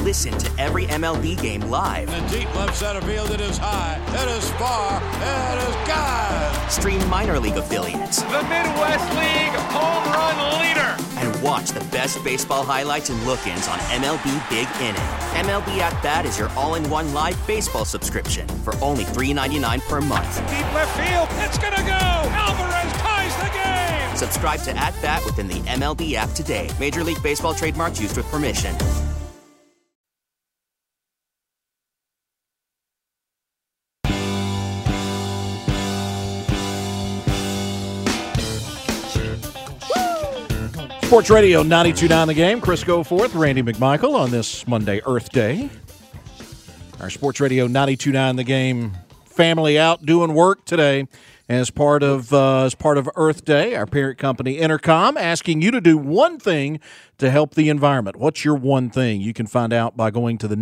Listen to every MLB game live. In the deep left center field, it is high, it is far, it is gone. Stream minor league affiliates. The Midwest League home run leader. And watch the best baseball highlights and look-ins on MLB Big Inning. MLB At Bat is your all-in-one live baseball subscription for only $3.99 per month. Deep left field, it's gonna go. Alvarez ties the game. Subscribe to At Bat within the MLB app today. Major League Baseball trademarks used with permission. Sports Radio 92.9 The Game. Chris Goforth, Randy McMichael on this Monday, Earth Day. Our Sports Radio 92.9 The Game family out doing work today as part of Earth Day. Our parent company, Intercom, asking you to do one thing to help the environment. What's your one thing? You can find out by going to the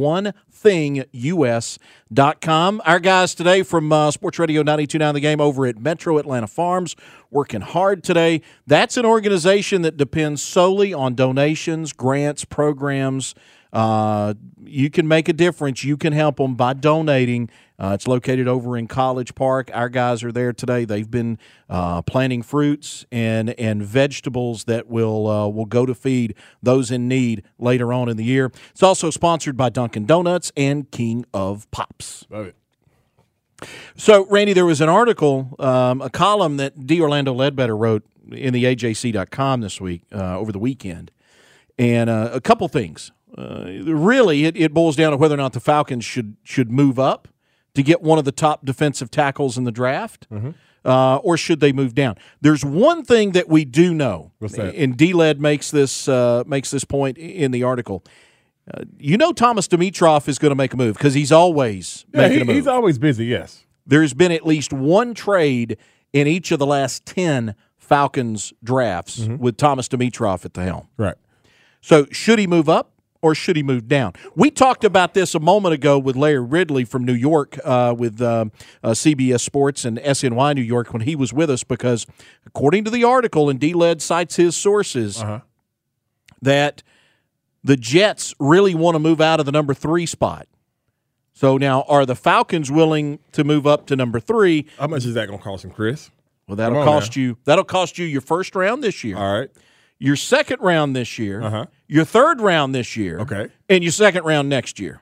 number1thingus.com. Our guys today from Sports Radio 92.9 The Game over at Metro Atlanta Farms working hard today. That's an organization that depends solely on donations, grants, programs. You can make a difference. You can help them by donating. It's located over in College Park. Our guys are there today. They've been planting fruits and vegetables that will go to feed those in need later on in the year. It's also sponsored by Dunkin' Donuts and King of Pops. Love it. So, Randy, there was an article, a column that D. Orlando Ledbetter wrote in the AJC.com this week, over the weekend, and a couple things. Really, it boils down to whether or not the Falcons should move up to get one of the top defensive tackles in the draft, or should they move down? There's one thing that we do know. What's that? And D-Led makes this point in the article. Thomas Dimitroff is going to make a move because he's always making a move. He's always busy, yes. There's been at least one trade in each of the last 10 Falcons drafts with Thomas Dimitroff at the helm. Right. So should he move up or should he move down? We talked about this a moment ago with Larry Ridley from New York with CBS Sports and SNY New York when he was with us because according to the article, and D-Led cites his sources, that the Jets really want to move out of the number 3 spot. So now, are the Falcons willing to move up to number 3? How much is that going to cost him, Chris? Well, that'll cost you your first round this year. All right. Your second round this year. Your third round this year. Okay. And your second round next year.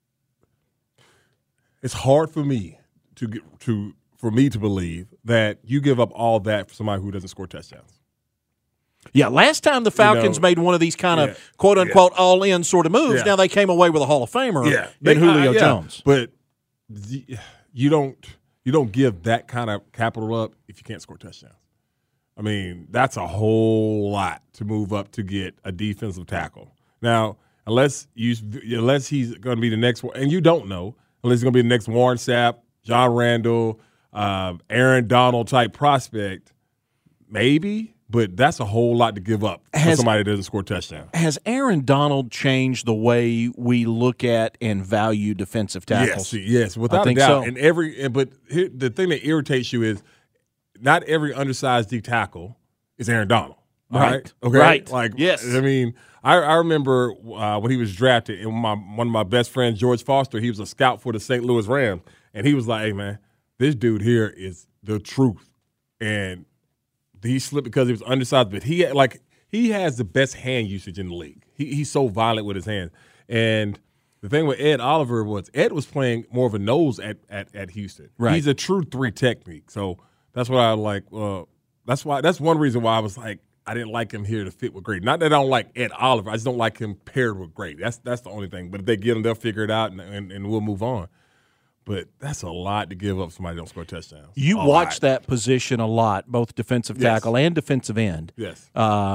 It's hard for me to believe that you give up all that for somebody who doesn't score touchdowns. Yeah, last time the Falcons made one of these kind of quote-unquote all-in sort of moves, now they came away with a Hall of Famer in Julio Jones. But you don't give that kind of capital up if you can't score touchdowns. I mean, that's a whole lot to move up to get a defensive tackle. Now, unless he's going to be the next one, and you don't know, unless he's going to be the next Warren Sapp, John Randall, Aaron Donald type prospect, maybe. But that's a whole lot to give up for somebody that doesn't score touchdowns. Has Aaron Donald changed the way we look at and value defensive tackles? Yes, without a doubt. So. But the thing that irritates you is not every undersized D tackle is Aaron Donald. Right. Okay. Right. Like, yes. I mean, I remember when he was drafted, and one of my best friends, George Foster, he was a scout for the St. Louis Rams, and he was like, "Hey, man, this dude here is the truth." And he slipped because he was undersized, but he has the best hand usage in the league. He's so violent with his hands. And the thing with Ed Oliver was Ed was playing more of a nose at Houston. Right. He's a true 3 technique. So that's what I like. That's one reason why I was like I didn't like him here to fit with Grady. Not that I don't like Ed Oliver. I just don't like him paired with Grady. That's the only thing. But if they get him, they'll figure it out and we'll move on. But that's a lot to give up somebody who don't score touchdowns. You watch that position a lot, both defensive tackle and defensive end. Yes.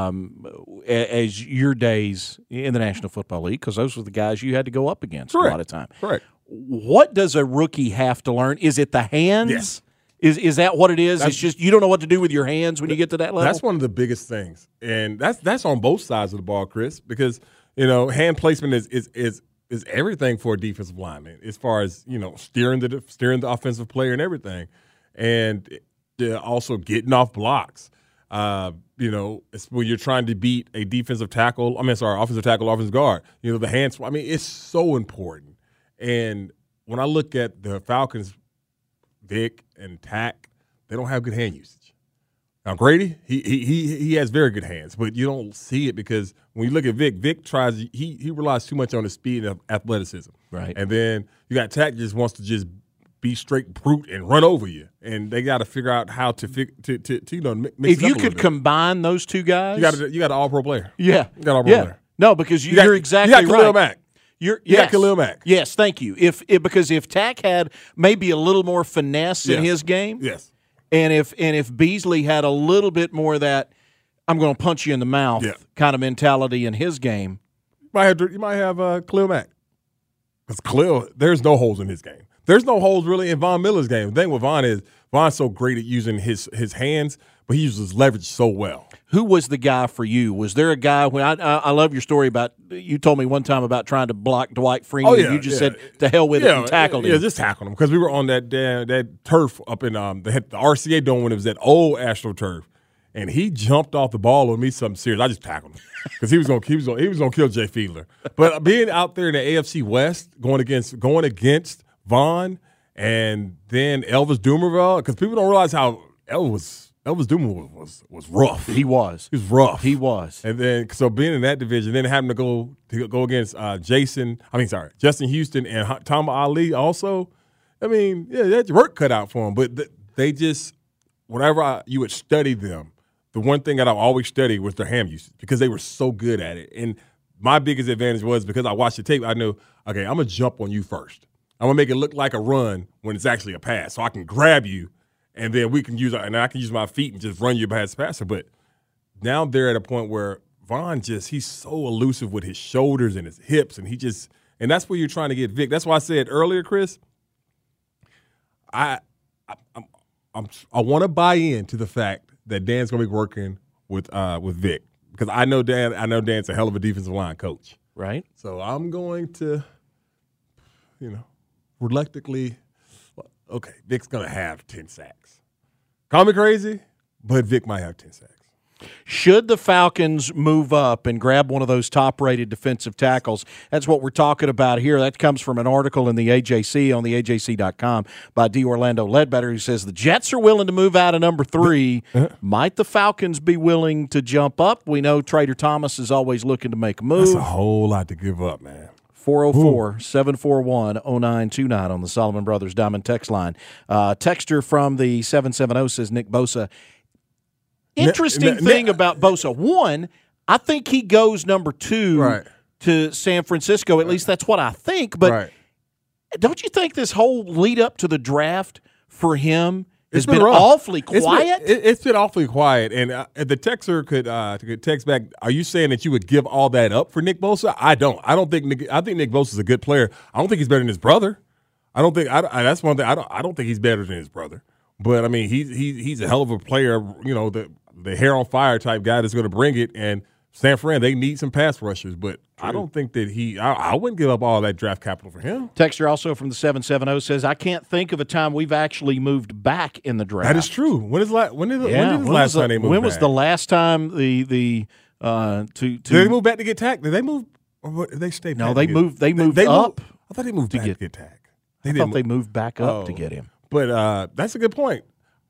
As your days in the National Football League, because those were the guys you had to go up against Correct. a lot of time. Correct. What does a rookie have to learn? Is it the hands? Yes. Is that what it is? It's just you don't know what to do with your hands when you get to that level? That's one of the biggest things. And that's on both sides of the ball, Chris, because, hand placement is everything for a defensive lineman as far as, steering the offensive player and everything. And also getting off blocks. It's when you're trying to beat a offensive tackle, offensive guard. The hands. I mean, it's so important. And when I look at the Falcons, Vic and Tack, they don't have good hand usage. Now Grady, he has very good hands, but you don't see it because when you look at Vic tries he relies too much on his speed and athleticism. Right. And then you got Tack just wants to just be straight brute and run over you, and they got to figure out how to mix if you could combine those two guys, you got an all-pro player. Yeah, you got an all-pro player. No, because you're exactly right. You got Khalil Mack. You got Khalil Mack. Yes, thank you. Because if Tack had maybe a little more finesse in his game, yes, and if Beasley had a little bit more of that I'm going to punch you in the mouth kind of mentality in his game, you might have Khalil Mack. Because Khalil, there's no holes in his game. There's no holes really in Von Miller's game. The thing with Von's so great at using his hands, but he uses leverage so well. Who was the guy for you? Was there a guy when I love your story about you told me one time about trying to block Dwight Freeman. You just said to hell with it and tackled him. Yeah, just tackled him because we were on that turf up in the RCA Dome when it was that old AstroTurf, and he jumped off the ball on me something serious. I just tackled him because he was gonna kill Jay Fiedler. But being out there in the AFC West going against Von and then Elvis Dumervil, because people don't realize how Elvis Dumervil was rough. He was rough. He was. And then so being in that division, then having to go against Justin Houston and Tom Ali also. I mean, that's work cut out for them. But they just whenever you would study them, the one thing that I always studied was their hand usage because they were so good at it. And my biggest advantage was because I watched the tape, I knew, okay, I'm going to jump on you first. I'm going to make it look like a run when it's actually a pass. So I can grab you, and then I can use my feet and just run you past the passer. But now they're at a point where Von he's so elusive with his shoulders and his hips, and and that's where you're trying to get Vic. That's why I said earlier, Chris, I want to buy into the fact that Dan's going to be working with Vic because I know Dan's a hell of a defensive line coach. Right. So I'm going to, reluctantly, okay, Vic's going to have 10 sacks. Call me crazy, but Vic might have 10 sacks. Should the Falcons move up and grab one of those top-rated defensive tackles? That's what we're talking about here. That comes from an article in the AJC on the AJC.com by D. Orlando Ledbetter, who says the Jets are willing to move out of number 3. Might the Falcons be willing to jump up? We know Trader Thomas is always looking to make a move. That's a whole lot to give up, man. 404-741-0929 on the Solomon Brothers Diamond text line. Texter from the 770 says Nick Bosa. Interesting thing about Bosa. One, I think he goes number 2 to San Francisco. At least that's what I think. But don't you think this whole lead up to the draft for him has been awfully quiet? It's been awfully quiet. And the texter could text back, are you saying that you would give all that up for Nick Bosa? I don't. I think Nick Bosa is a good player. I don't think he's better than his brother. That's one thing. I don't think he's better than his brother. But I mean, he's a hell of a player. The hair on fire type guy that's going to bring it. And San Fran, they need some pass rushers, but I don't think that I wouldn't give up all that draft capital for him. Texter also from the 770 says, I can't think of a time we've actually moved back in the draft. That is true. When did the last time they moved back? When was the last time Did they move back to get tagged? Did they move or did they stay back? No, they moved up. I thought they moved back to get tagged. I thought they moved back up to get him. But that's a good point.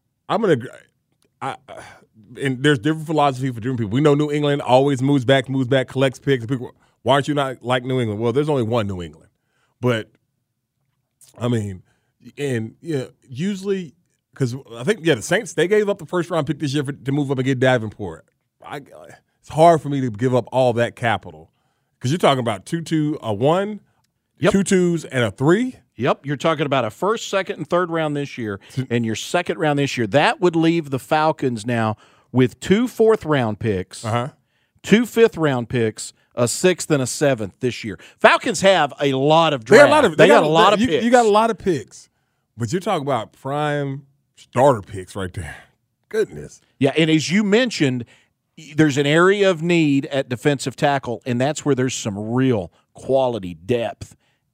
And there's different philosophy for different people. We know New England always moves back, collects picks. People, why aren't you not like New England? Well, there's only one New England. But, I mean, and usually, because I think, the Saints, they gave up the first-round pick this year to move up and get Davenport. It's hard for me to give up all that capital because you're talking about 2-2, a 1, 2 2s, and a 3. Yep, you're talking about a first, second, and third round this year, and your second round this year. That would leave the Falcons now with 2 fourth-round picks, 2 fifth-round picks, a 6th and a 7th this year. Falcons have a lot of draft. They got a lot of picks. You got a lot of picks, but you're talking about prime starter picks right there. Goodness. Yeah, and as you mentioned, there's an area of need at defensive tackle, and that's where there's some real quality depth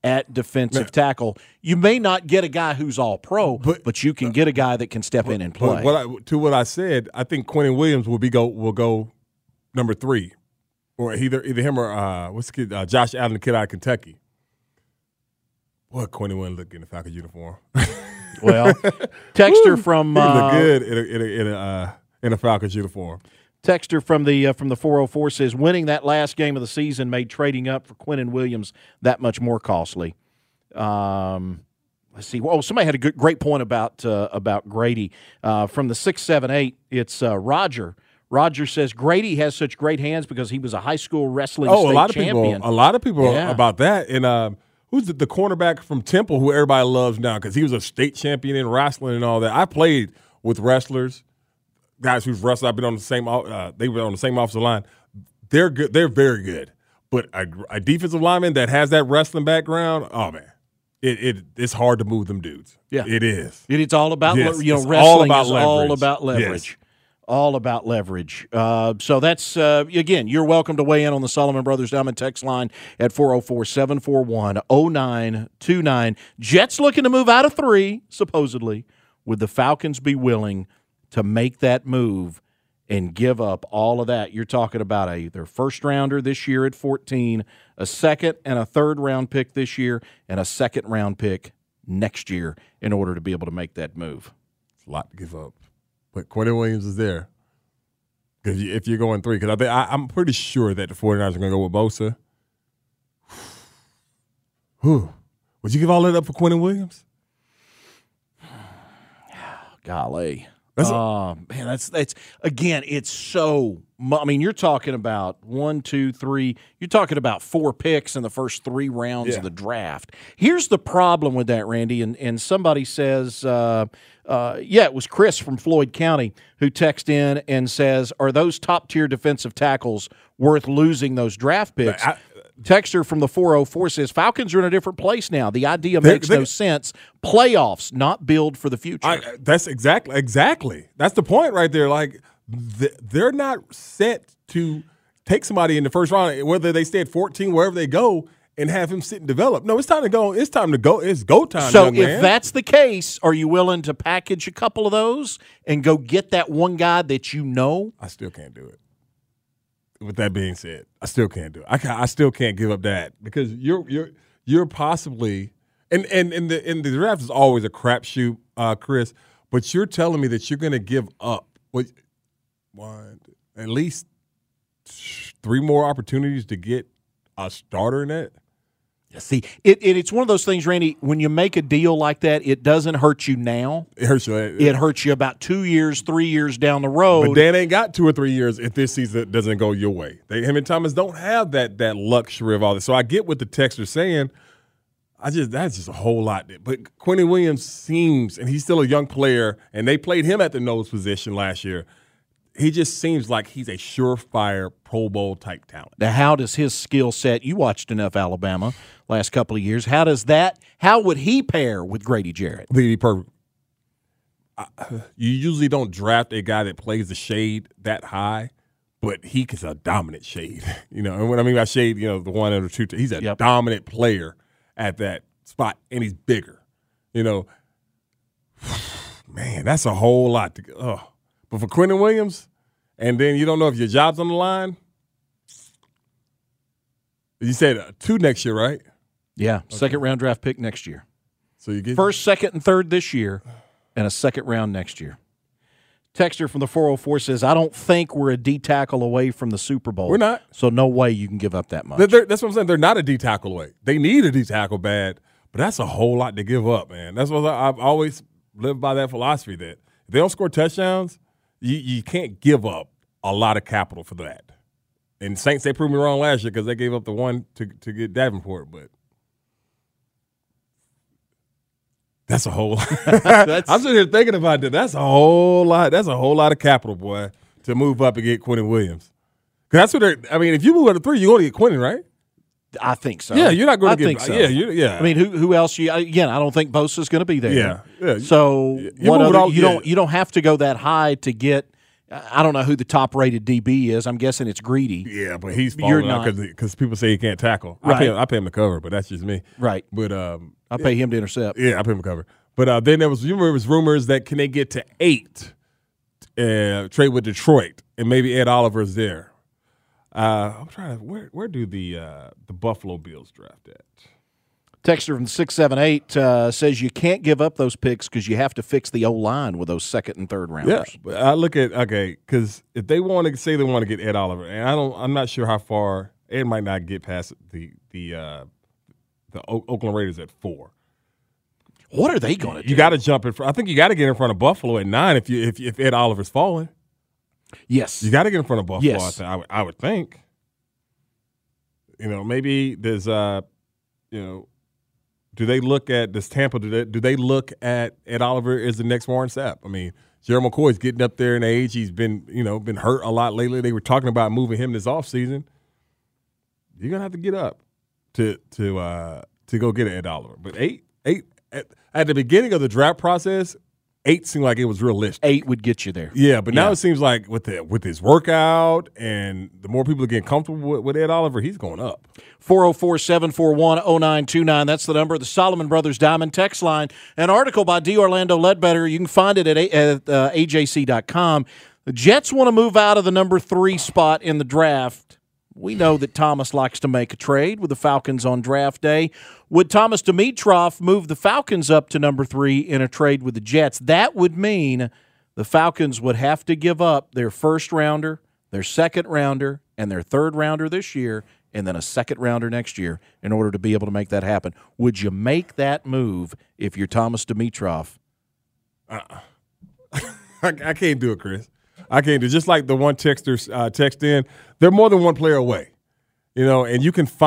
at defensive tackle. You may not get a guy who's all pro, but you can get a guy that can step in and play. What I said, I think Quentin Williams will go number 3, or either him or Josh Allen, the kid out of Kentucky. Boy, Quentin Williams look in the Falcons uniform. Well, texter from he look good in a Falcons uniform. Texter from the 404 says winning that last game of the season made trading up for Quentin Williams that much more costly. Let's see. Oh, somebody had a great point about Grady from the 678. It's Roger. Roger says Grady has such great hands because he was a high school wrestling state champion. A lot of people about that. And who's the cornerback from Temple who everybody loves now because he was a state champion in wrestling and all that. I played with wrestlers. Guys who've wrestled, I've been on the same. They were on the same offensive line. They're good. They're very good. But a defensive lineman that has that wrestling background, oh man, it's hard to move them dudes. Yeah, it is. It's all about wrestling is all about leverage. Yes. All about leverage. So that's, again, you're welcome to weigh in on the Solomon Brothers Diamond text line at 404-741-0929. Jets looking to move out of 3, supposedly. Would the Falcons be willing to make that move and give up all of that? You're talking about either first-rounder this year at 14, a second and a third-round pick this year, and a second-round pick next year in order to be able to make that move. It's a lot to give up. But Quentin Williams is there. Because if you're going 3, because I'm pretty sure that the 49ers are going to go with Bosa. Whew. Would you give all that up for Quentin Williams? Golly. Man, that's again, it's so – I mean, you're talking about 1, 2, 3 – you're talking about 4 picks in the first 3 rounds of the draft. Here's the problem with that, Randy, and somebody says it was Chris from Floyd County who texted in and says, are those top-tier defensive tackles worth losing those draft picks? Texter from the 404 says, Falcons are in a different place now. The idea makes no sense. Playoffs, not build for the future. That's exactly. That's the point right there. Like, they're not set to take somebody in the first round, whether they stay at 14, wherever they go, and have him sit and develop. No, it's time to go. It's time to go. It's go time, So young if man. That's the case, are you willing to package a couple of those and go get that one guy that you know? I still can't do it. With that being said, I still can't do it. I still can't give up that because you're possibly and the draft is always a crapshoot, Chris. But you're telling me that you're going to give up at least 3 more opportunities to get a starter in that. See, it's one of those things, Randy, when you make a deal like that, it doesn't hurt you now. It hurts you. It hurts you about 2 years, 3 years down the road. But Dan ain't got 2 or 3 years if this season doesn't go your way. Him and Thomas don't have that luxury of all this. So I get what the texter's saying. That's just a whole lot. But Quentin Williams seems, and he's still a young player, and they played him at the nose position last year. He just seems like he's a surefire Pro Bowl type talent. Now, how does his skill set? You watched enough Alabama last couple of years. How would he pair with Grady Jarrett? The perfect. You usually don't draft a guy that plays the shade that high, but he is a dominant shade. And what I mean by shade, the 1 or 2. He's a dominant player at that spot, and he's bigger. Man, that's a whole lot to go. But for Quentin Williams, and then you don't know if your job's on the line. You said 2 next year, right? Yeah, okay. Second-round draft pick next year. So you get first, second, and third this year, and a second round next year. Texter from the 404 says, I don't think we're a D tackle away from the Super Bowl. We're not. So no way you can give up that much. That's what I'm saying. They're not a D tackle away. They need a D tackle bad, but that's a whole lot to give up, man. That's what I've always lived by, that philosophy that if they don't score touchdowns, you can't give up a lot of capital for that. And Saints, they proved me wrong last year because they gave up the one to get Davenport, but that's a whole lot. I'm sitting here thinking about that. That's a whole lot. That's a whole lot of capital, boy, to move up and get Quentin Williams. Because that's what if you move up to 3, you're going to get Quentin, right? I think so. Yeah, you're not going to get. I think so. Yeah. I mean, who else? Again, I don't think Bosa's going to be there. Yeah. So you don't have to go that high to get I don't know who the top-rated DB is. I'm guessing it's Greedy. Yeah, but he's You're falling out because people say he can't tackle. Right. I pay him to cover, but that's just me. Right. But I pay him to intercept. Yeah, I pay him to cover. But then there was rumors that can they get to 8, trade with Detroit, and maybe Ed Oliver's there. I'm trying to where do the Buffalo Bills draft at? Texter from 678 says you can't give up those picks because you have to fix the O-line with those second and third rounders. Yeah, but I look at because if they want to say they want to get Ed Oliver, and I'm not sure how far Ed might not get past the Oakland Raiders at 4. What are they going to do? You got to jump in front. I think you got to get in front of Buffalo at 9 if Ed Oliver's falling. Yes, you got to get in front of Buffalo. Yes. I would think. Maybe there's do they look at this Tampa? Do they look at Ed Oliver as the next Warren Sapp? I mean, Gerald McCoy's getting up there in age. He's been hurt a lot lately. They were talking about moving him this offseason. You're gonna have to get up to go get Ed Oliver. But 8 at the beginning of the draft process, 8 seemed like it was realistic. 8 would get you there. Yeah, but now it seems like with his workout and the more people are getting comfortable with Ed Oliver, he's going up. 404-741-0929. That's the number of the Solomon Brothers Diamond text line. An article by D. Orlando Ledbetter. You can find it at AJC.com. The Jets want to move out of the number 3 spot in the draft. We know that Thomas likes to make a trade with the Falcons on draft day. Would Thomas Dimitroff move the Falcons up to number 3 in a trade with the Jets? That would mean the Falcons would have to give up their first rounder, their second rounder, and their third rounder this year, and then a second rounder next year in order to be able to make that happen. Would you make that move if you're Thomas Dimitroff? I can't do it, Chris. I can't do it. Just like the one texter text in, they're more than one player away, and you can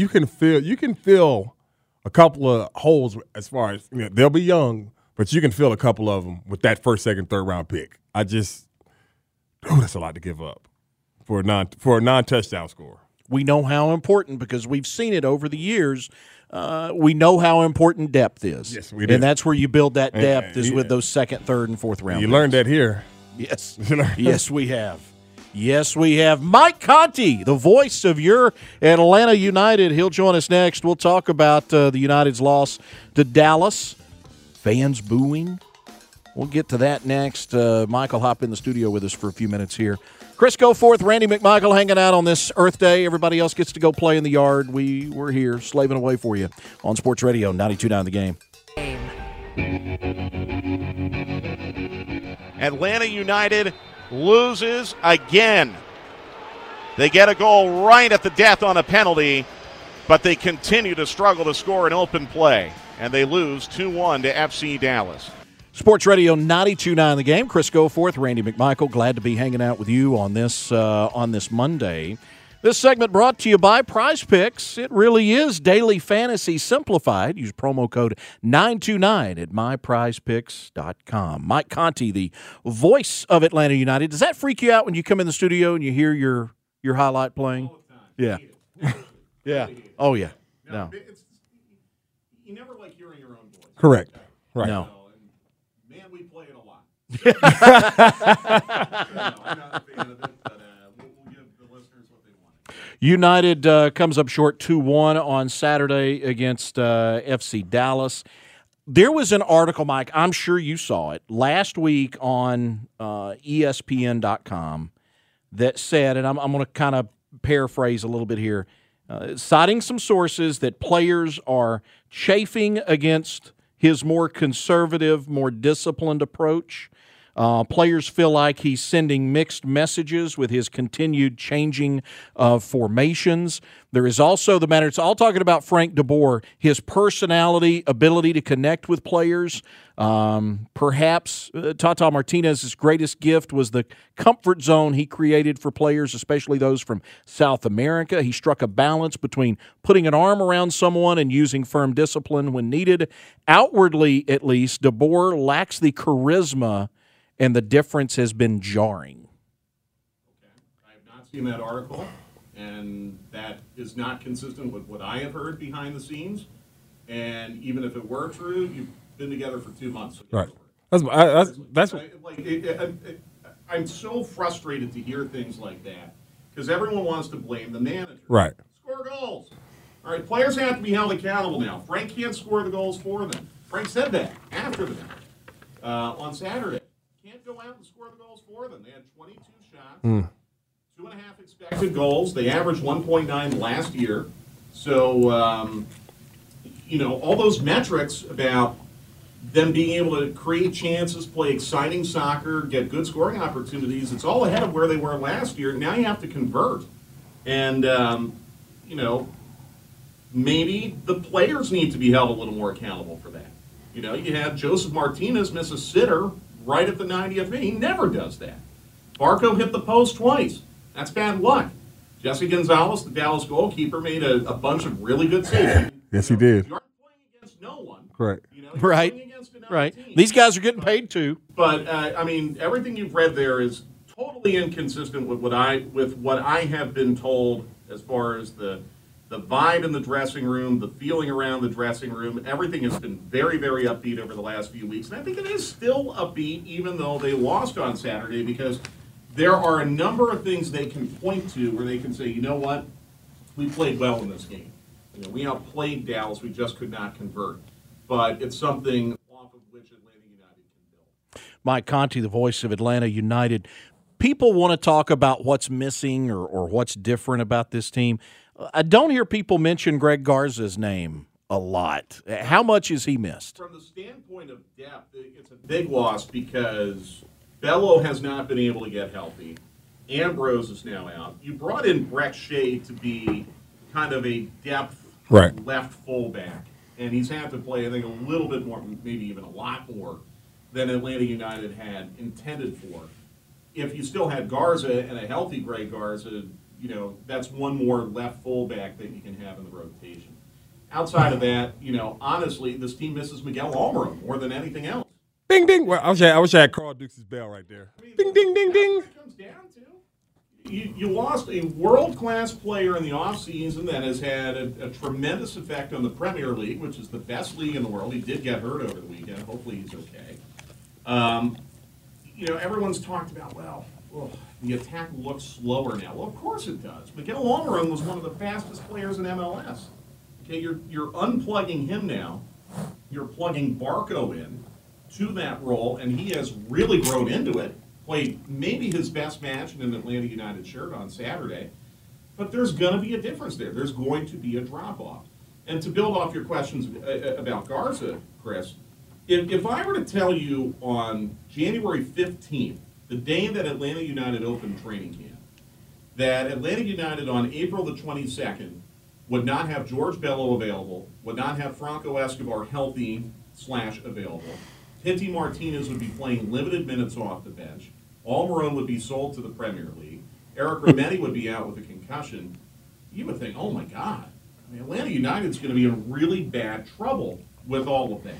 fill a couple of holes as far as they'll be young, but you can fill a couple of them with that first, second, third round pick. That's a lot to give up for a non-touchdown scorer. We know how important, because we've seen it over the years. We know how important depth is. Yes, we do. And that's where you build that depth is with those second, third, and fourth round. You learned that here. Yes. Yes, we have. Yes, we have. Mike Conti, the voice of your Atlanta United. He'll join us next. We'll talk about the United's loss to Dallas. Fans booing. We'll get to that next. Mike will hop in the studio with us for a few minutes here. Chris Goforth, Randy McMichael hanging out on this Earth Day. Everybody else gets to go play in the yard. We're here slaving away for you on Sports Radio 92.9 The Game. Atlanta United loses again. They get a goal right at the death on a penalty, but they continue to struggle to score an open play, and they lose 2-1 to FC Dallas. Sports Radio 92.9 The Game. Chris Goforth, Randy McMichael. Glad to be hanging out with you on this Monday. This segment brought to you by Prize Picks. It really is daily fantasy simplified. Use promo code 929 at myprizepicks.com. Mike Conti, the voice of Atlanta United. Does that freak you out when you come in the studio and you hear your highlight playing? All the time. Yeah. Yeah. Oh, yeah. No. You never like hearing your own voice. Correct. Right. No. Man, we play it a lot. I'm not a fan of it, but we'll give the listeners what they want. United comes up short 2-1 on Saturday against FC Dallas. There was an article, Mike, I'm sure you saw it, last week on ESPN.com that said, and I'm going to kind of paraphrase a little bit here, citing some sources that players are chafing against his more conservative, more disciplined approach. Players feel like he's sending mixed messages with his continued changing of formations. There is also the matter, it's all talking about Frank DeBoer, his personality, ability to connect with players. Perhaps Tata Martinez's greatest gift was the comfort zone he created for players, especially those from South America. He struck a balance between putting an arm around someone and using firm discipline when needed. Outwardly, at least, DeBoer lacks the charisma, and the difference has been jarring. Okay. I have not seen that article, and that is not consistent with what I have heard behind the scenes. And even if it were true, you've been together for 2 months. Right. I'm so frustrated to hear things like that because everyone wants to blame the manager. Right. Score goals. All right, players have to be held accountable now. Frank can't score the goals for them. Frank said that after the match on Saturday. Can't go out and score the goals for them. They had 22 shots, 2.5 expected goals. They averaged 1.9 last year. So, all those metrics about them being able to create chances, play exciting soccer, get good scoring opportunities, it's all ahead of where they were last year. Now you have to convert. And, maybe the players need to be held a little more accountable for that. You had Joseph Martinez miss a sitter right at the 90th minute. He never does that. Barco hit the post twice. That's bad luck. Jesse Gonzalez, the Dallas goalkeeper, made a bunch of really good saves. Yes, he did. You aren't playing against no one. Correct. You're Right. playing against another Right. team. These guys are getting paid too. But everything you've read there is totally inconsistent with what I have been told as far as the vibe in the dressing room, the feeling around the dressing room. Everything has been very, very upbeat over the last few weeks, and I think it is still upbeat, even though they lost on Saturday, because there are a number of things they can point to where they can say, you know what, we played well in this game. We outplayed Dallas, we just could not convert. But it's something off of which Atlanta United can build. Mike Conti, the voice of Atlanta United. People want to talk about what's missing or what's different about this team. I don't hear people mention Greg Garza's name a lot. How much is he missed? From the standpoint of depth, it's a big loss because Bello has not been able to get healthy. Ambrose is now out. You brought in Breck Shea to be kind of a depth left fullback, and he's had to play, I think, a little bit more, maybe even a lot more, than Atlanta United had intended for. If you still had Garza and a healthy Greg Garza, that's one more left fullback that you can have in the rotation. Outside of that, honestly, this team misses Miguel Almiron more than anything else. Ding, ding. Well, I wish I had Carl Dukes' bell right there. Ding, ding, ding, ding. That's what it comes down to. You lost a world-class player in the offseason that has had a tremendous effect on the Premier League, which is the best league in the world. He did get hurt over the weekend. Hopefully he's okay. Everyone's talked about, the attack looks slower now. Well, of course it does. Miguel Almiron was one of the fastest players in MLS. Okay, you're unplugging him now. You're plugging Barco in to that role, and he has really grown into it. Played maybe his best match in an Atlanta United shirt on Saturday. But there's going to be a difference there. There's going to be a drop-off. And to build off your questions about Garza, Chris, if I were to tell you on January 15th, the day that Atlanta United opened training camp, that Atlanta United on April the 22nd would not have George Bello available, would not have Franco Escobar healthy/available. Pity Martinez would be playing limited minutes off the bench. Almiron would be sold to the Premier League. Eric Remedi would be out with a concussion. You would think, oh my God, Atlanta United's going to be in really bad trouble with all of that.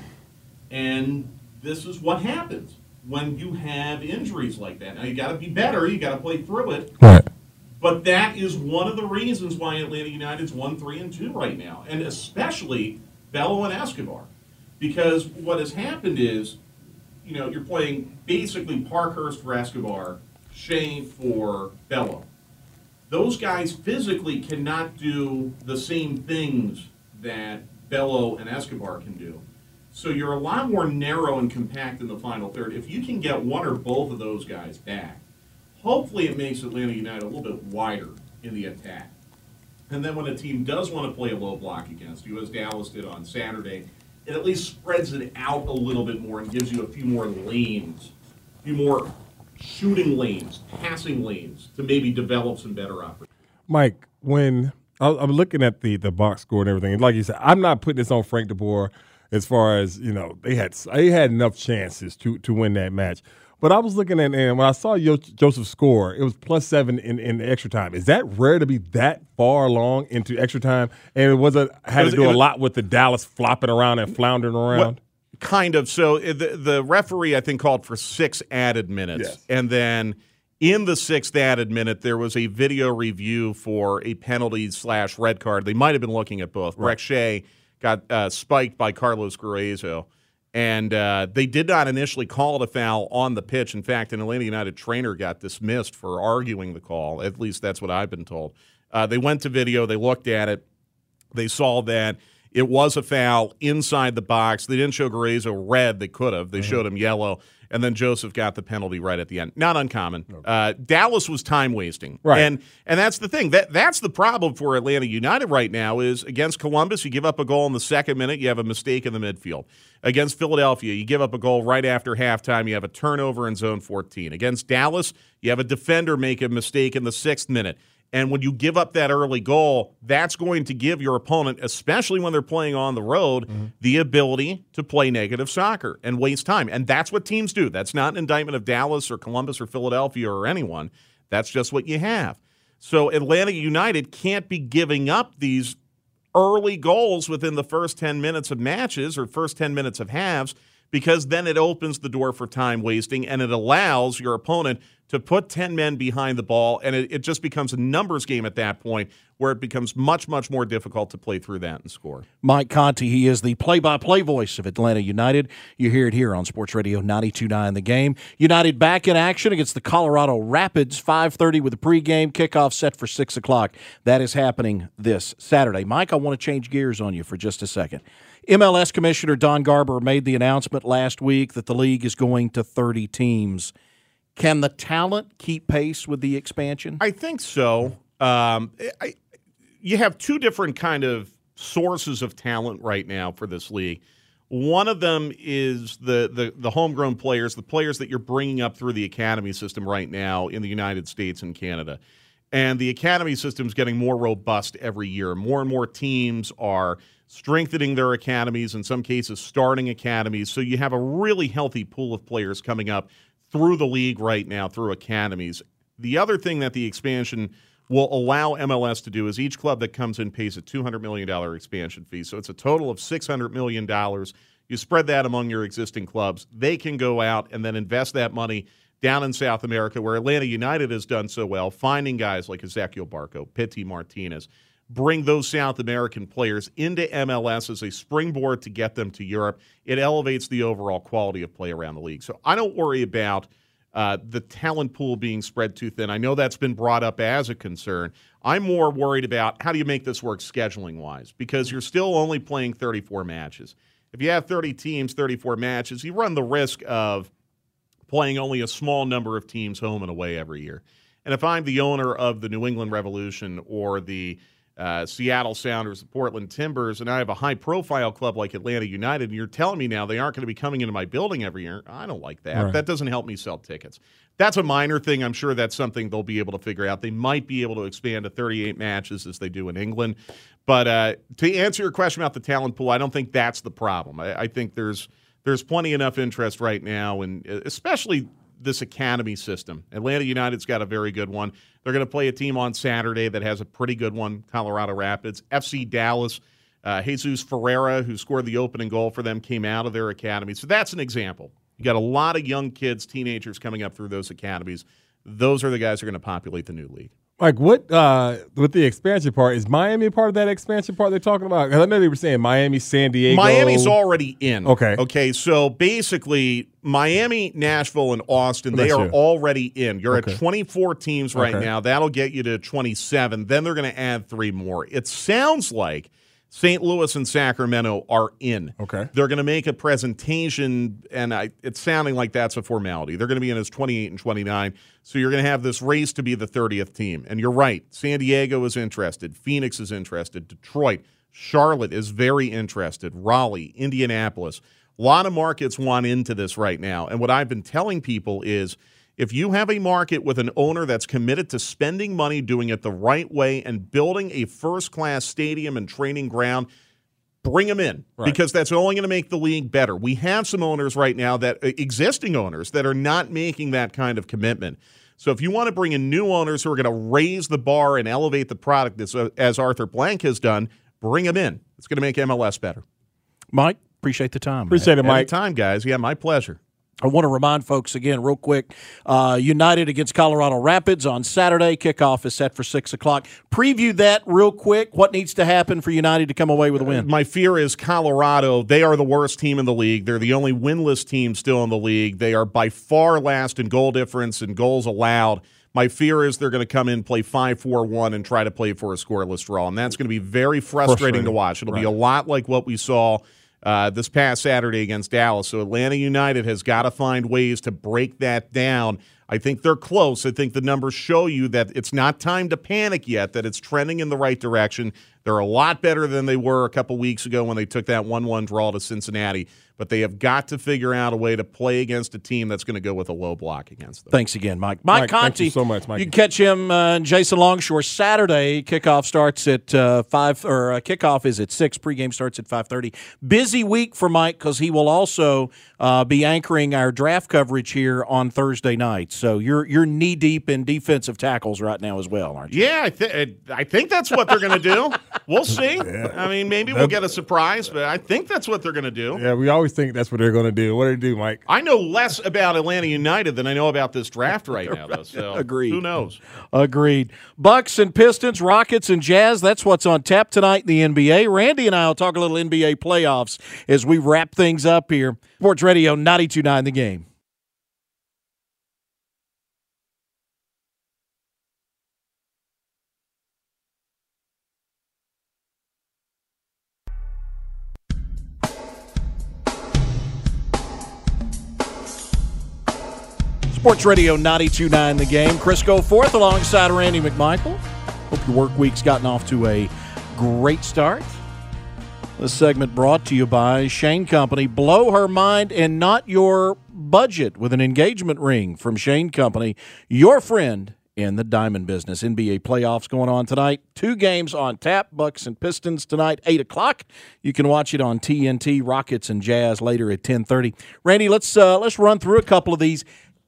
And this is what happens when you have injuries like that. Now, you got to be better. You got to play through it. Right. But that is one of the reasons why Atlanta United's 1-3-2 right now, and especially Bello and Escobar. Because what has happened is, you're playing basically Parkhurst for Escobar, Shea for Bello. Those guys physically cannot do the same things that Bello and Escobar can do. So you're a lot more narrow and compact in the final third. If you can get one or both of those guys back, hopefully it makes Atlanta United a little bit wider in the attack. And then when a team does want to play a low block against you, as Dallas did on Saturday, it at least spreads it out a little bit more and gives you a few more lanes, a few more shooting lanes, passing lanes to maybe develop some better opportunities. Mike, when I'm looking at the box score and everything, like you said, I'm not putting this on Frank de Boer as far as, they had enough chances to win that match. But I was looking at, and when I saw Joseph score, it was +7 in the extra time. Is that rare to be that far along into extra time? And had to do a lot with the Dallas flopping around and floundering around? Well, kind of. So the referee, I think, called for 6 added minutes. Yes. And then in the 6th added minute, there was a video review for a penalty/red card. They might have been looking at both. Right. Breck Shea got spiked by Carlos Gruezo. And they did not initially call it a foul on the pitch. In fact, an Atlanta United trainer got dismissed for arguing the call. At least that's what I've been told. They went to video. They looked at it. They saw that it was a foul inside the box. They didn't show Garezzo red. They could have. They showed him yellow. And then Joseph got the penalty right at the end. Not uncommon. Okay. Dallas was time wasting. Right. And that's the thing. That's the problem for Atlanta United right now is against Columbus, you give up a goal in the second minute, you have a mistake in the midfield. Against Philadelphia, you give up a goal right after halftime, you have a turnover in zone 14. Against Dallas, you have a defender make a mistake in the 6th minute. And when you give up that early goal, that's going to give your opponent, especially when they're playing on the road, the ability to play negative soccer and waste time. And that's what teams do. That's not an indictment of Dallas or Columbus or Philadelphia or anyone. That's just what you have. So Atlanta United can't be giving up these early goals within the first 10 minutes of matches or first 10 minutes of halves, because then it opens the door for time wasting and it allows your opponent to put 10 men behind the ball, and it just becomes a numbers game at that point where it becomes much, much more difficult to play through that and score. Mike Conti, he is the play-by-play voice of Atlanta United. You hear it here on Sports Radio 92.9 The Game. United back in action against the Colorado Rapids, 5:30 with the pregame, kickoff set for 6 o'clock. That is happening this Saturday. Mike, I want to change gears on you for just a second. MLS Commissioner Don Garber made the announcement last week that the league is going to 30 teams. Can the talent keep pace with the expansion? I think so. You have two different kind of sources of talent right now for this league. One of them is the homegrown players, the players that you're bringing up through the academy system right now in the United States and Canada. And the academy system is getting more robust every year. More and more teams are strengthening their academies, in some cases starting academies. So you have a really healthy pool of players coming up through the league right now, through academies. The other thing that the expansion will allow MLS to do is each club that comes in pays a $200 million expansion fee. So it's a total of $600 million. You spread that among your existing clubs. They can go out and then invest that money down in South America, where Atlanta United has done so well, finding guys like Ezequiel Barco, Pity Martinez, bring those South American players into MLS as a springboard to get them to Europe. It elevates the overall quality of play around the league. So I don't worry about the talent pool being spread too thin. I know that's been brought up as a concern. I'm more worried about how do you make this work scheduling-wise, because you're still only playing 34 matches. If you have 30 teams, 34 matches, you run the risk of playing only a small number of teams home and away every year. And if I'm the owner of the New England Revolution or the Seattle Sounders, the Portland Timbers, and I have a high-profile club like Atlanta United, and you're telling me now they aren't going to be coming into my building every year, I don't like that. Right. That doesn't help me sell tickets. That's a minor thing. I'm sure that's something they'll be able to figure out. They might be able to expand to 38 matches as they do in England. But to answer your question about the talent pool, I don't think that's the problem. I think there's plenty enough interest right now, and especially this academy system. Atlanta United's got a very good one. They're going to play a team on Saturday that has a pretty good one, Colorado Rapids. FC Dallas, Jesus Ferreira, who scored the opening goal for them, came out of their academy. So that's an example. You got a lot of young kids, teenagers coming up through those academies. Those are the guys who are going to populate the new league. Like, what with the expansion part, is Miami part of that expansion part they're talking about? Because I know they were saying Miami, San Diego. Miami's already in. Okay. So basically, Miami, Nashville, and Austin, they are already in. You're at 24 teams right now. That'll get you to 27. Then they're going to add 3 more. It sounds like St. Louis and Sacramento are in. Okay. They're going to make a presentation, and it's sounding like that's a formality. They're going to be in as 28 and 29. So you're going to have this race to be the 30th team. And you're right. San Diego is interested. Phoenix is interested. Detroit. Charlotte is very interested. Raleigh, Indianapolis. A lot of markets want into this right now. And what I've been telling people is, if you have a market with an owner that's committed to spending money, doing it the right way, and building a first-class stadium and training ground, bring them in, because that's only going to make the league better. We have some owners right now, existing owners, that are not making that kind of commitment. So if you want to bring in new owners who are going to raise the bar and elevate the product, as Arthur Blank has done, bring them in. It's going to make MLS better. Mike, appreciate the time. Appreciate it, Mike. Anytime, guys. Yeah, my pleasure. I want to remind folks again real quick, United against Colorado Rapids on Saturday. Kickoff is set for 6 o'clock. Preview that real quick. What needs to happen for United to come away with a win? My fear is Colorado, they are the worst team in the league. They're the only winless team still in the league. They are by far last in goal difference and goals allowed. My fear is they're going to come in, play 5-4-1, and try to play for a scoreless draw. And that's going to be very frustrating to watch. It'll be a lot like what we saw this past Saturday against Dallas. So Atlanta United has got to find ways to break that down. I think they're close. I think the numbers show you that it's not time to panic yet, that it's trending in the right direction. They're a lot better than they were a couple weeks ago when they took that 1-1 draw to Cincinnati. But they have got to figure out a way to play against a team that's going to go with a low block against them. Thanks again, Mike. Mike Conti. Thank you so much, Mike. You can catch him and Jason Longshore Saturday. Kickoff starts at 5, or kickoff is at 6. Pregame starts at 5:30. Busy week for Mike because he will also be anchoring our draft coverage here on Thursday night. So you're knee deep in defensive tackles right now as well, aren't you? Yeah, I think that's what they're going to do. We'll see. Yeah. I mean, maybe we'll get a surprise, but I think that's what they're going to do. Yeah, we always think that's what they're going to do. What do they do, Mike? I know less about Atlanta United than I know about this draft right now, though. So Agreed. Who knows? Agreed. Bucks and Pistons, Rockets and Jazz. That's what's on tap tonight in the NBA. Randy and I will talk a little NBA playoffs as we wrap things up here. Sports Radio 92.9 The Game. Sports Radio 92.9 The Game. Chris Goforth alongside Randy McMichael. Hope your work week's gotten off to a great start. This segment brought to you by Shane Company. Blow her mind and not your budget with an engagement ring from Shane Company, your friend in the diamond business. NBA playoffs going on tonight. 2 games on tap, Bucks and Pistons tonight, 8 o'clock. You can watch it on TNT, Rockets and Jazz later at 10:30. Randy, let's run through a couple of these.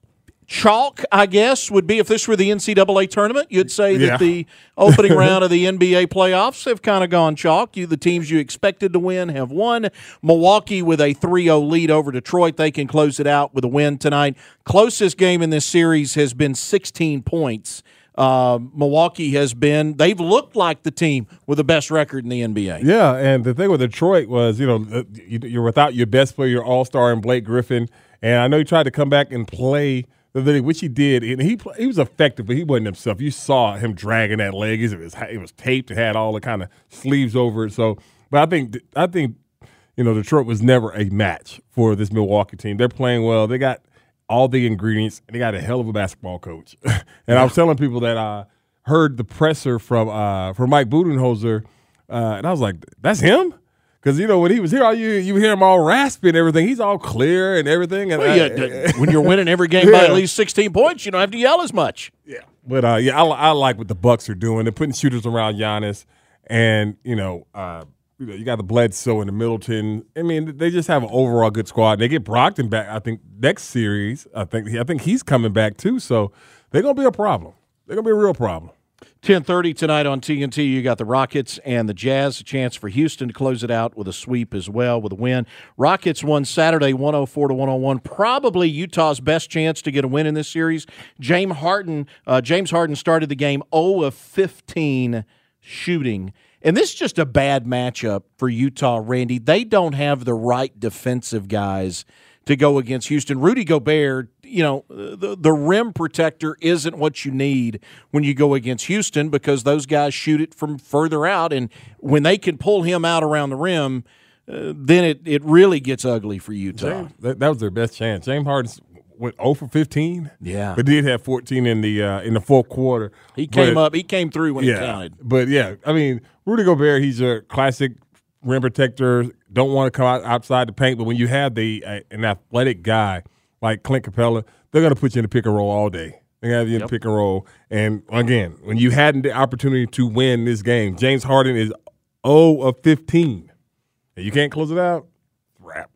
Chalk, I guess, would be if this were the NCAA tournament. You'd say that the opening round of the NBA playoffs have kind of gone chalk. The teams you expected to win have won. Milwaukee with a 3-0 lead over Detroit. They can close it out with a win tonight. Closest game in this series has been 16 points. Milwaukee they've looked like the team with the best record in the NBA. Yeah, and the thing with Detroit was, you're without your best player, your all-star, and Blake Griffin. And I know he tried to come back and play, which he did, and he was effective, but he wasn't himself. You saw him dragging that leg. It was taped. It had all the kind of sleeves over it. So, but I think Detroit was never a match for this Milwaukee team. They're playing well. They got all the ingredients, and they got a hell of a basketball coach. And I was telling people that I heard the presser from Mike Budenholzer, and I was like, "That's him." Because, when he was here, you hear him all raspy and everything. He's all clear and everything. And when you're winning every game by at least 16 points, you don't have to yell as much. Yeah. But, I like what the Bucks are doing. They're putting shooters around Giannis. And, you got the Bledsoe and the Middleton. I mean, they just have an overall good squad. They get Brogdon back, I think, next series. I think he's coming back, too. So they're going to be a problem. They're going to be a real problem. 10:30 tonight on TNT, you got the Rockets and the Jazz, a chance for Houston to close it out with a sweep as well, with a win. Rockets won Saturday 104-101, probably Utah's best chance to get a win in this series. James Harden started the game 0 of 15 shooting. And this is just a bad matchup for Utah, Randy. They don't have the right defensive guys to go against Houston. Rudy Gobert, the rim protector isn't what you need when you go against Houston because those guys shoot it from further out, and when they can pull him out around the rim, then it really gets ugly for Utah. That was their best chance. James Harden went 0 for 15. Yeah, but did have 14 in the fourth quarter. He came throrough when it counted. But Rudy Gobert, he's a classic rim protector. Don't want to come outside the paint, but when you have an athletic guy like Clint Capella, they're going to put you in the pick and roll all day. They're going to have you in the pick and roll. And, again, when you had the opportunity to win this game, James Harden is 0 of 15. And you can't close it out? Wrap.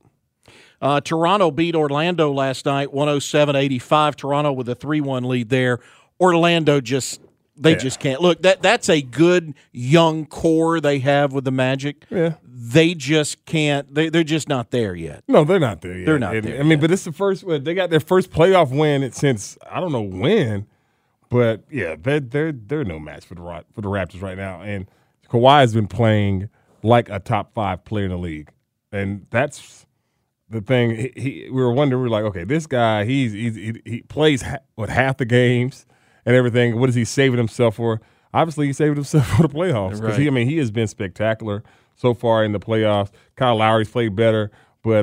Toronto beat Orlando last night, 107-85. Toronto with a 3-1 lead there. Orlando just can't. Look, that's a good young core they have with the Magic. Yeah. they just can't. They're just not there yet. No, they're not there yet. They're not there. I mean, but it's the first. They got their first playoff win since I don't know when. But yeah, they're no match for the Raptors right now. And Kawhi has been playing like a top 5 player in the league, and that's the thing. We were wondering. We were like, okay, this guy, he plays half the games and everything. What is he saving himself for? Obviously, he's saving himself for the playoffs because he has been spectacular so far in the playoffs. Kyle Lowry's played better, but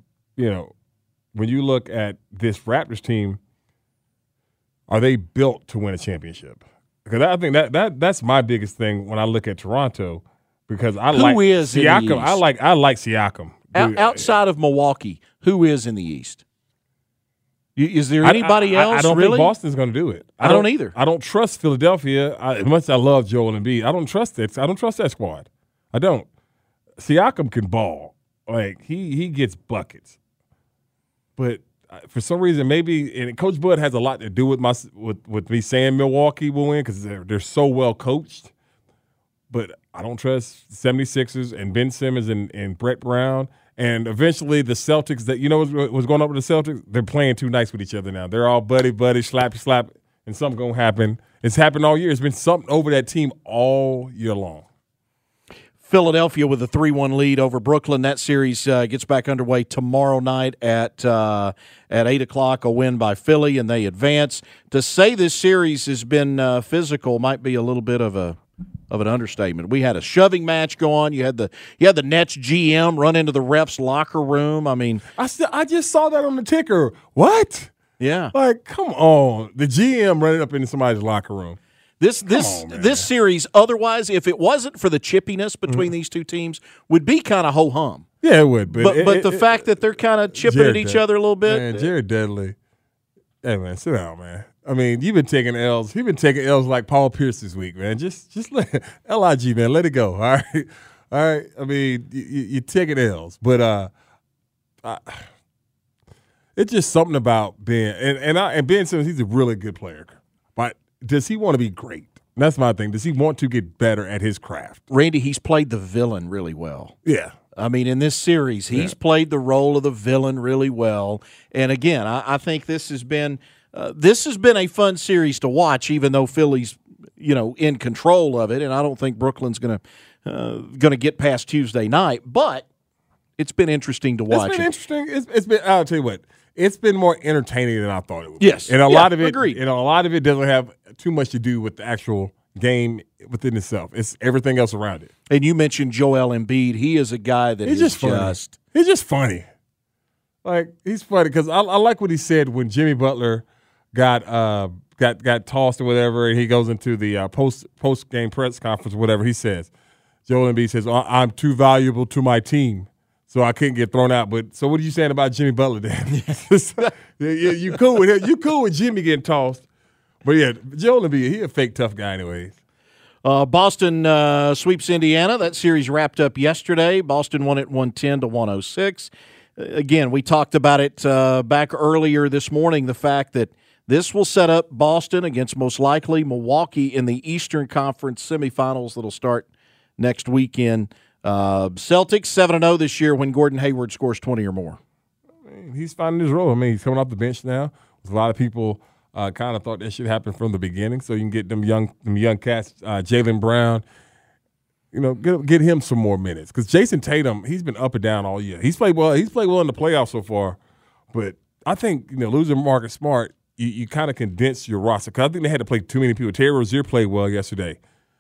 when you look at this Raptors team, are they built to win a championship? Because I think that's my biggest thing when I look at Toronto. Because who is Siakam. in the East? I like Siakam. Outside of Milwaukee, who is in the East? Is there anybody else? I don't really? think Boston's going to do it. I don't either. I don't trust Philadelphia. As much as I love Joel Embiid, I don't trust it. I don't trust that squad. I don't. Siakam can ball. Like he gets buckets, but for some reason, maybe and Coach Bud has a lot to do with me saying Milwaukee will win because they're so well coached. But I don't trust 76ers and Ben Simmons and Brett Brown. And eventually the Celtics, that what's going on with the Celtics? They're playing too nice with each other now. They're all buddy, slap, and something's going to happen. It's happened all year. It's been something over that team all year long. Philadelphia with a 3-1 lead over Brooklyn. That series gets back underway tomorrow night at 8 o'clock, a win by Philly, and they advance. To say this series has been physical might be a little bit of an understatement. We had a shoving match go on. You had the Nets GM run into the ref's locker room. I mean, I just saw that on the ticker. What? Yeah. Like, come on. The GM running up into somebody's locker room. This series, otherwise, if it wasn't for the chippiness between these two teams, would be kind of ho-hum. Yeah, it would. But the fact that they're kind of chipping at each other a little bit. Man, Jared Dudley. Hey, man, sit down, man. I mean, you've been taking L's. He's been taking L's like Paul Pierce this week, man. Just let LIG, man, let it go. All right. I mean, you're taking L's, but it's just something about Ben and Ben Simmons. He's a really good player, but does he want to be great? That's my thing. Does he want to get better at his craft? Randy, he's played the villain really well. Yeah. I mean, in this series, he's played the role of the villain really well. And again, I think this has been a fun series to watch, even though Philly's in control of it, and I don't think Brooklyn's going to get past Tuesday night. But it's been interesting to watch. It's been interesting. It's been. I'll tell you what. It's been more entertaining than I thought it would. Yes, and a lot of it. Agreed. And a lot of it doesn't have too much to do with the actual game within itself. It's everything else around it. And you mentioned Joel Embiid. He is a guy that he's just funny. Like, he's funny because I like what he said when Jimmy Butler got tossed or whatever, and he goes into the post game press conference or whatever. He says, Joel Embiid says, "I'm too valuable to my team, so I couldn't get thrown out." But so what are you saying about Jimmy Butler then? You cool with him? You cool with Jimmy getting tossed? But yeah, Joel Embiid, he a fake tough guy anyways. Boston sweeps Indiana. That series wrapped up yesterday. Boston won it 110-106. Again, we talked about it back earlier this morning, the fact that this will set up Boston against most likely Milwaukee in the Eastern Conference semifinals that'll start next weekend. Celtics 7-0 this year when Gordon Hayward scores 20 or more. I mean, he's finding his role. I mean, he's coming off the bench now. A lot of people kind of thought that should happen from the beginning, so you can get them young cats, Jaylen Brown. Get him some more minutes because Jason Tatum, he's been up and down all year. He's played well. He's played well in the playoffs so far, but I think losing Marcus Smart, you kind of condense your roster because I think they had to play too many people. Terry Rozier played well yesterday.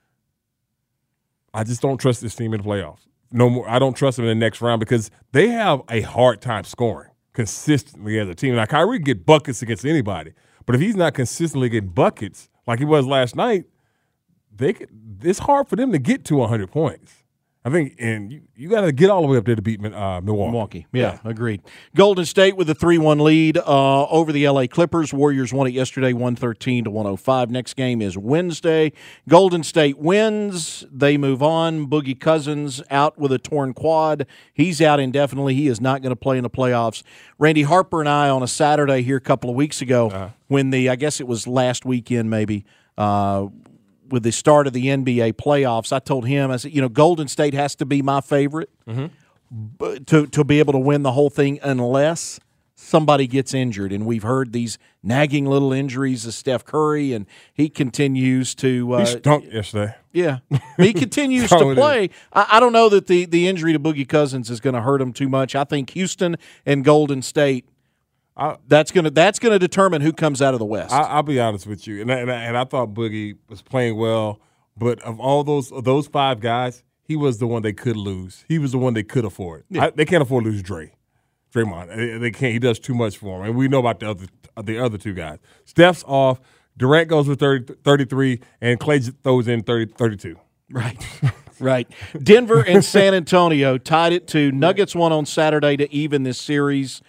I just don't trust this team in the playoffs. No more. I don't trust them in the next round because they have a hard time scoring consistently as a team. Now, Kyrie can get buckets against anybody, but if he's not consistently getting buckets like he was last night, it's hard for them to get to 100 points. I think, and you got to get all the way up there to beat Milwaukee. Yeah, agreed. Golden State with a 3-1 lead over the L.A. Clippers. Warriors won it yesterday, 113-105. Next game is Wednesday. Golden State wins. They move on. Boogie Cousins out with a torn quad. He's out indefinitely. He is not going to play in the playoffs. Randy Harper and I on a Saturday here a couple of weeks ago when I guess it was last weekend maybe, with the start of the NBA playoffs, I told him, I said, Golden State has to be my favorite to be able to win the whole thing unless somebody gets injured. And we've heard these nagging little injuries of Steph Curry, and he continues to he stunk yesterday. Yeah, he continues to play. I don't know that the injury to Boogie Cousins is going to hurt him too much. I think Houston and Golden State, that's going to determine who comes out of the West. I'll be honest with you, and I thought Boogie was playing well, but of all those 5 guys, he was the one they could lose. He was the one they could afford. Yeah. They can't afford to lose Draymond. They can't. He does too much for him, and we know about the other 2 guys. Steph's off. Durant goes with 33, and Clay throws in 32. Right. Denver and San Antonio tied it to Nuggets won on Saturday to even this series.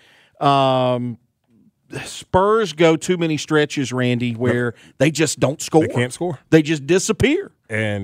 Spurs go too many stretches, Randy, where they just don't score. They can't score. They just disappear. And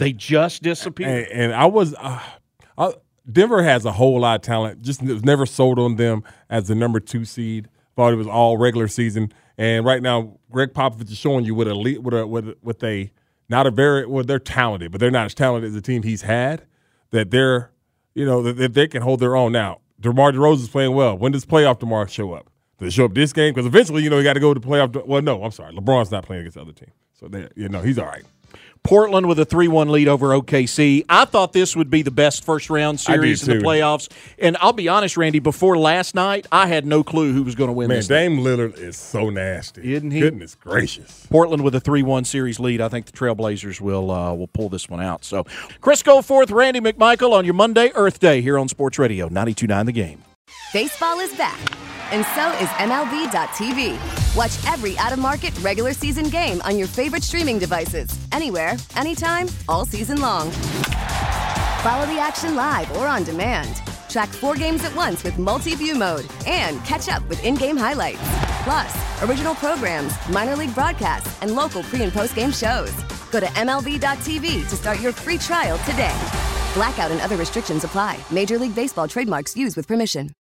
Denver has a whole lot of talent. Just was never sold on them as the number 2 seed. Thought it was all regular season. And right now, Greg Popovich is showing you they're talented, but they're not as talented as the team he's had. That that they can hold their own. Now, DeMar DeRozan is playing well. When does playoff DeMar show up? Does it show up this game? Because eventually, he got to go to playoff. Well, no, I'm sorry. LeBron's not playing against the other team, so he's all right. Portland with a 3-1 lead over OKC. I thought this would be the best first-round series in the playoffs. And I'll be honest, Randy, before last night, I had no clue who was going to win this. Man, Dame Lillard is so nasty. Isn't he? Goodness gracious. Portland with a 3-1 series lead. I think the Trailblazers will pull this one out. So, Chris Goforth, Randy McMichael on your Monday Earth Day here on Sports Radio 92.9 The Game. Baseball is back, and so is MLB.tv. Watch every out-of-market regular season game on your favorite streaming devices, anywhere, anytime, all season long. Follow the action live or on demand. Track 4 games at once with multi-view mode and catch up with in-game highlights. Plus, original programs, minor league broadcasts, and local pre- and post-game shows. Go to MLB.tv to start your free trial today. Blackout and other restrictions apply. Major League Baseball trademarks used with permission.